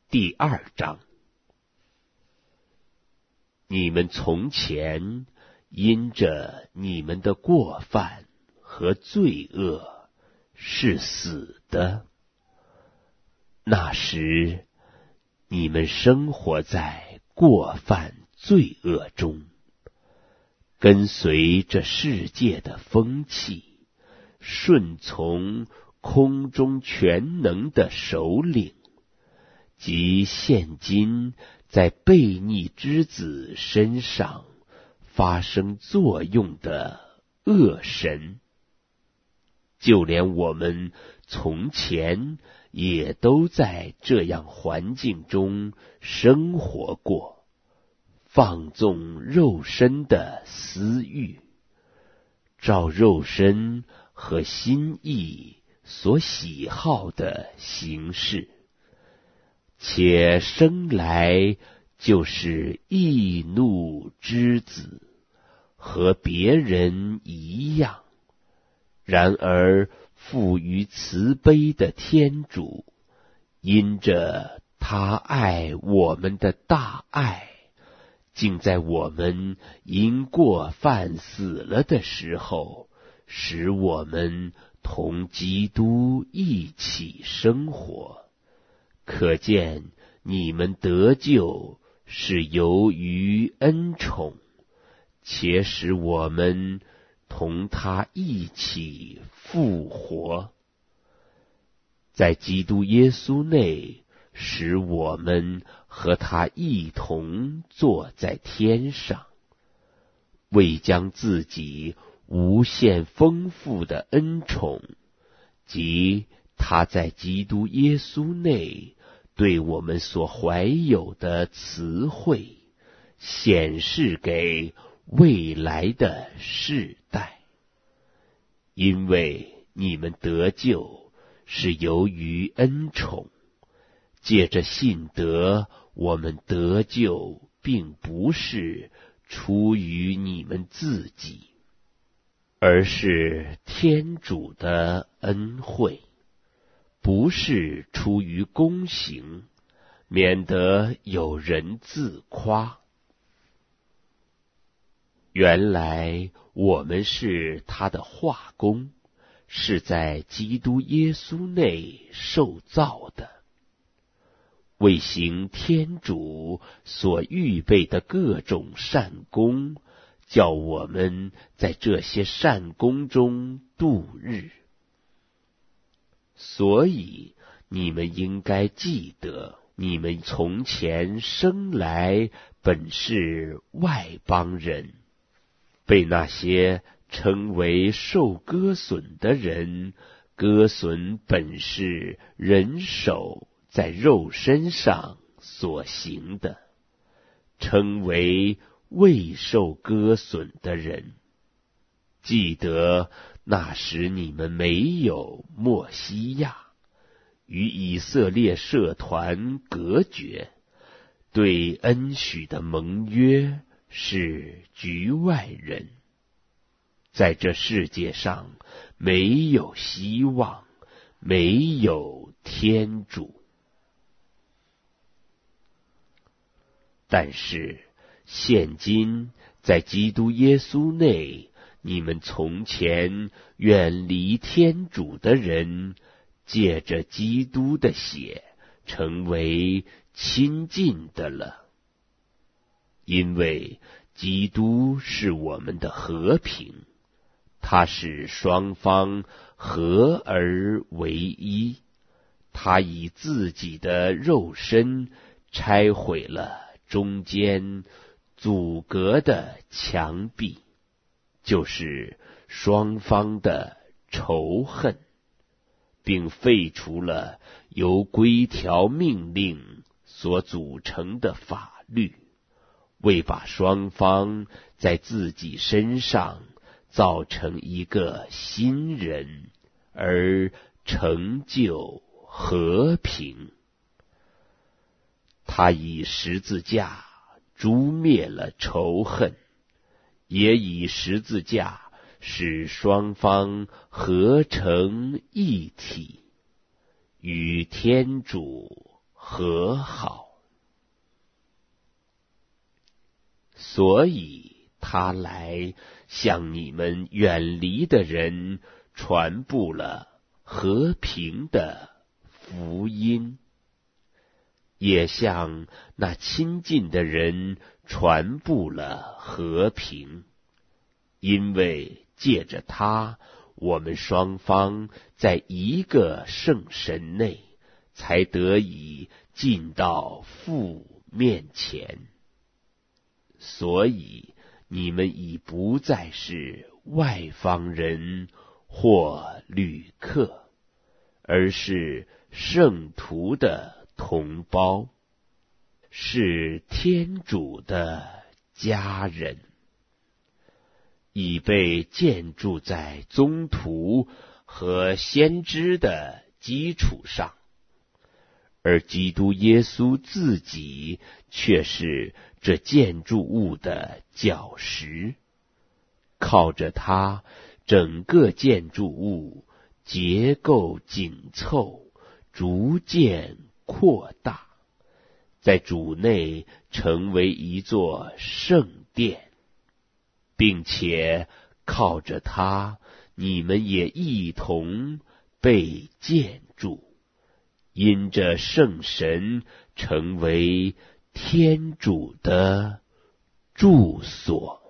第2章。你们从前因着你们的过犯和罪恶是死的，那时你们生活在过犯罪恶中，跟随这世界的风气，顺从空中全能的首领，即现今在悖逆之子身上发生作用的恶神。就连我们从前也都在这样环境中生活过，放纵肉身的私欲，照肉身和心意所喜好的形式，且生来就是易怒之子，和别人一样。然而富于慈悲的天主，因着他爱我们的大爱，竟在我们因过犯死了的时候，使我们同基督一起生活。可见你们得救是由于恩宠，且使我们同他一起复活，在基督耶稣内，使我们和他一同坐在天上，为将自己无限丰富的恩宠，即他在基督耶稣内对我们所怀有的慈惠，显示给未来的世代。因为你们得救是由于恩宠，借着信德，我们得救并不是出于你们自己，而是天主的恩惠，不是出于功行，免得有人自夸。原来我们是他的化工，是在基督耶稣内受造的，为行天主所预备的各种善功，叫我们在这些善功中度日。所以你们应该记得，你们从前生来本是外邦人，被那些称为受割损的人，割损本是人手在肉身上所行的，称为未受割损的人。记得那时你们没有默西亚，与以色列社团隔绝，对恩许的盟约是局外人，在这世界上没有希望，没有天主。但是现今在基督耶稣内，你们从前远离天主的人，借着基督的血成为亲近的了。因为基督是我们的和平，他使双方合而为一，他以自己的肉身拆毁了中间阻隔的墙壁，就是双方的仇恨，并废除了由规条命令所组成的法律，为把双方在自己身上造成一个新人，而成就和平。他以十字架诛灭了仇恨，也以十字架使双方合成一体，与天主和好。所以他来向你们远离的人传布了和平的福音，也向那亲近的人传布了和平，因为借着他，我们双方在一个圣神内，才得以进到父面前。所以你们已不再是外邦人或旅客，而是圣徒的同胞，是天主的家人，已被建筑在宗徒和先知的基础上，而基督耶稣自己却是这建筑物的脚石。靠着它，整个建筑物结构紧凑，逐渐扩大，在主内成为一座圣殿，并且靠着它，你们也一同被建筑，因着圣神成为天主的住所。